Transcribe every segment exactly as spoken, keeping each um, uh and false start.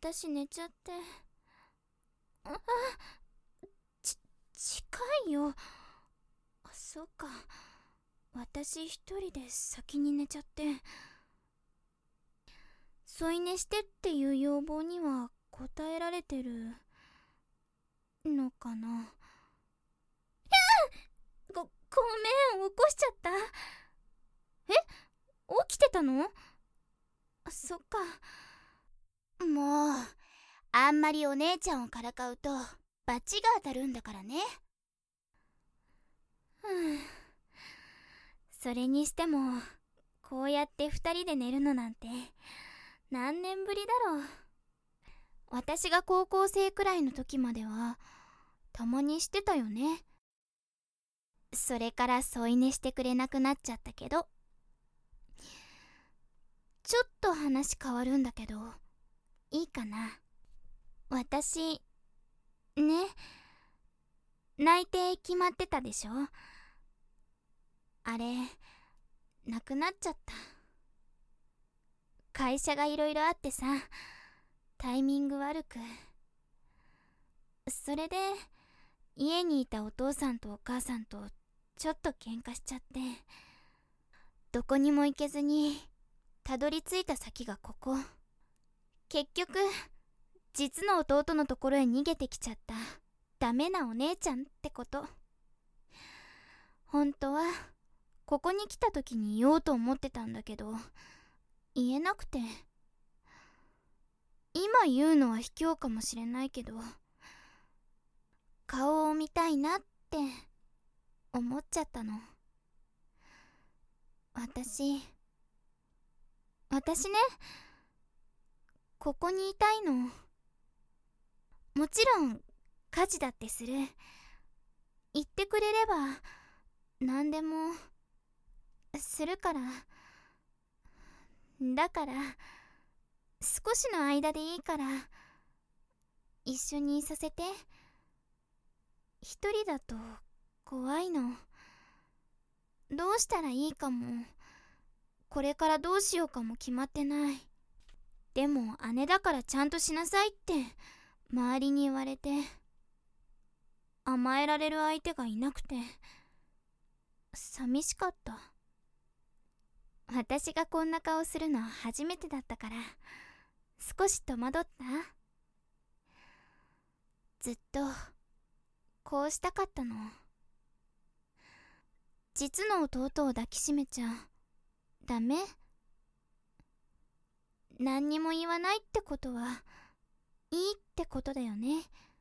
私寝ちゃって。あ、ち、近いよ。あ、そうか。私一人で先に寝ちゃって。添い寝してっていう要望には応えられてるのかな。ご、ごめん、起こしちゃった。え、起きてたの？あ、そっか。 もう、あんまりお姉ちゃんをからかうと罰が当たるんだからね。 ふぅ。それにしても、こうやって二人で寝るのなんて何年ぶりだろう。私が高校生くらいの時まではたまにしてたよね。それから添い寝してくれなくなっちゃったけど。ちょっと話変わるんだけど、いいかな。私、ね、内定決まってたでしょ。あれ、なくなっちゃった。会社がいろいろあってさ、タイミング悪く。それで、家にいたお父さんとお母さんとちょっと喧嘩しちゃって、どこにも行けずにたどり着いた先がここ。結局実の弟のところへ逃げてきちゃったダメなお姉ちゃんってこと。本当はここに来た時に言おうと思ってたんだけど、言えなくて。今言うのは卑怯かもしれないけど、顔を見たいなって思っちゃったの。私私ね、ここにいたいの。もちろん家事だってする。言ってくれれば何でもするから。だから少しの間でいいから一緒にいさせて。一人だと怖いの。どうしたらいいかも、これからどうしようかも決まってない。でも姉だからちゃんとしなさいって周りに言われて、甘えられる相手がいなくて寂しかった。私がこんな顔するの初めてだったから少し戸惑った。ずっとこうしたかったの。実の弟を抱きしめちゃダメ？何にも言わないってことはいいってことだよね。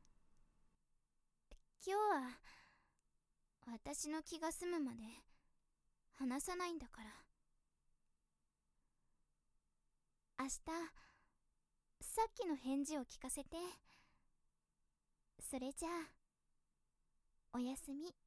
今日は私の気が済むまで話さないんだから。明日さっきの返事を聞かせて。それじゃあおやすみ。